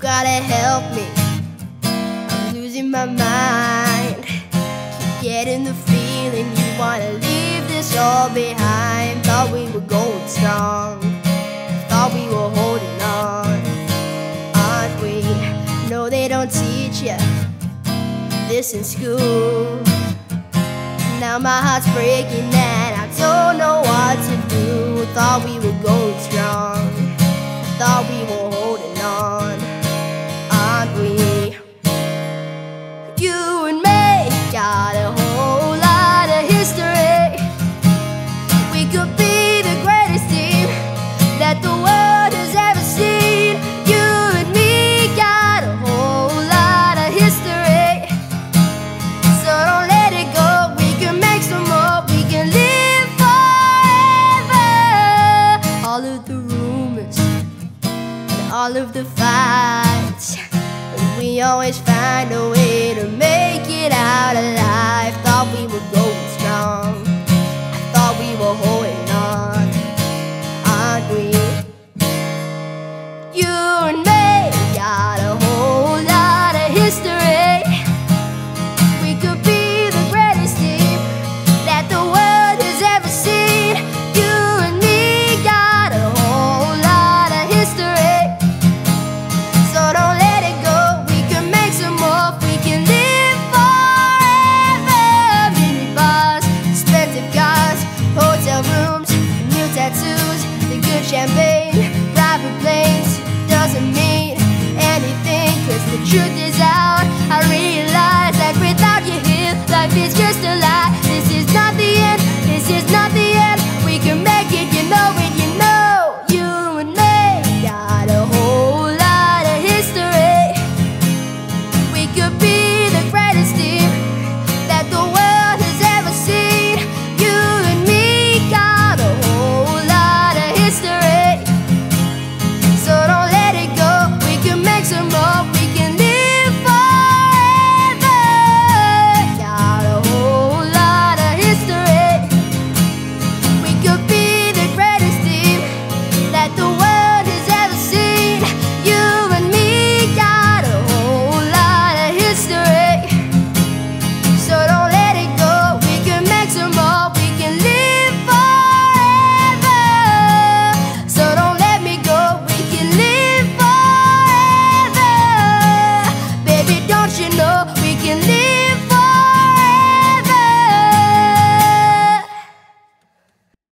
gotta help me, I'm losing my mind. Keep getting the feeling you wanna leave this all behind. Thought we were going strong, thought we were holding on, aren't we? No, they don't teach you this in school. Now my heart's breaking and I don't know what to do. Thought we were going strong, thought we were holding on, aren't we? You and me got a whole lot of history. We could be the greatest team that the world has ever seen. You and me got a whole lot of history, so don't let it go. We can make some more, we can live forever. All of the rumors and all of the fights, we always find a way to make it out alive. Thought we were going strong, thought we were holding on, aren't we? You